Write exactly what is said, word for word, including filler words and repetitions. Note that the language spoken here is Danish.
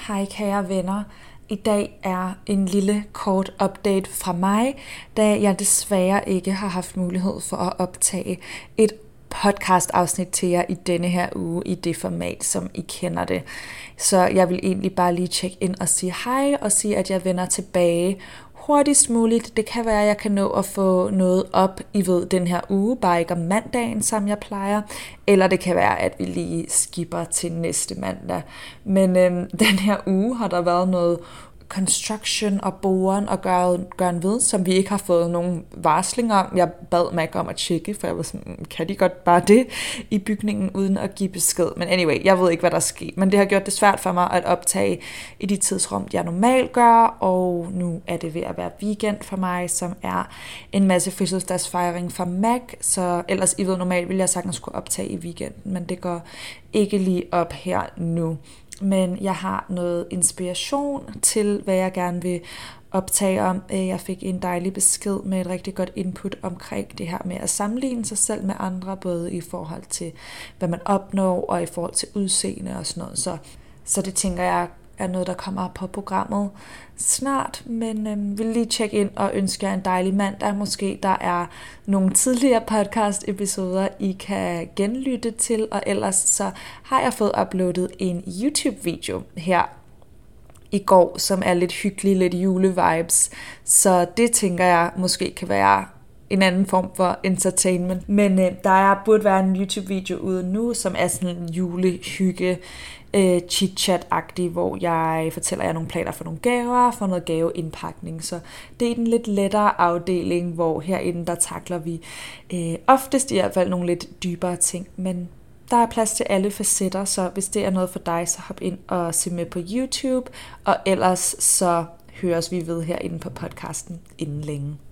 Hej kære venner. I dag er en lille kort update fra mig, da jeg desværre ikke har haft mulighed for at optage et podcast-afsnit til jer i denne her uge i det format, som I kender det. Så jeg vil egentlig bare lige tjekke ind og sige hej og sige, at jeg vender tilbage hurtigst muligt. Det kan være, at jeg kan nå at få noget op, I ved, den her uge, bare ikke om mandagen, som jeg plejer. Eller det kan være, at vi lige skipper til næste mandag. Men øhm, den her uge har der været noget construction og boren og gøre, gøre en ved, som vi ikke har fået nogen varsling om. Jeg bad Mac om at tjekke, for jeg var sådan, kan de godt bare det i bygningen, uden at give besked. Men anyway, jeg ved ikke, hvad der sker. Men det har gjort det svært for mig at optage i de tidsrum, jeg normalt gør, og nu er det ved at være weekend for mig, som er en masse fødselsdagsfejring fra Mac, så ellers, I ved, normalt ville jeg sagtens kunne optage i weekenden, men det går ikke lige op her nu. Men jeg har noget inspiration til, hvad jeg gerne vil optage om. Jeg fik en dejlig besked med et rigtig godt input omkring det her med at sammenligne sig selv med andre, både i forhold til, hvad man opnår, og i forhold til udseende og sådan noget. Så, så det tænker jeg er noget, der kommer på programmet snart, men øhm, vil lige tjekke ind og ønske jer en dejlig mandag. Måske der er nogle tidligere podcast-episoder, I kan genlytte til, og ellers så har jeg fået uploadet en YouTube-video her i går, som er lidt hyggelig, lidt jule-vibes, så det tænker jeg måske kan være en anden form for entertainment. Men øh, der er, burde være en YouTube-video ude nu, som er sådan en julehygge, øh, chit-chat-agtig, hvor jeg fortæller jer nogle planer for nogle gaver, for noget gaveindpakning. Så det er den lidt lettere afdeling, hvor herinde der takler vi øh, oftest i hvert fald nogle lidt dybere ting. Men der er plads til alle facetter, så hvis det er noget for dig, så hop ind og se med på YouTube. Og ellers så høres vi ved herinde på podcasten inden længe.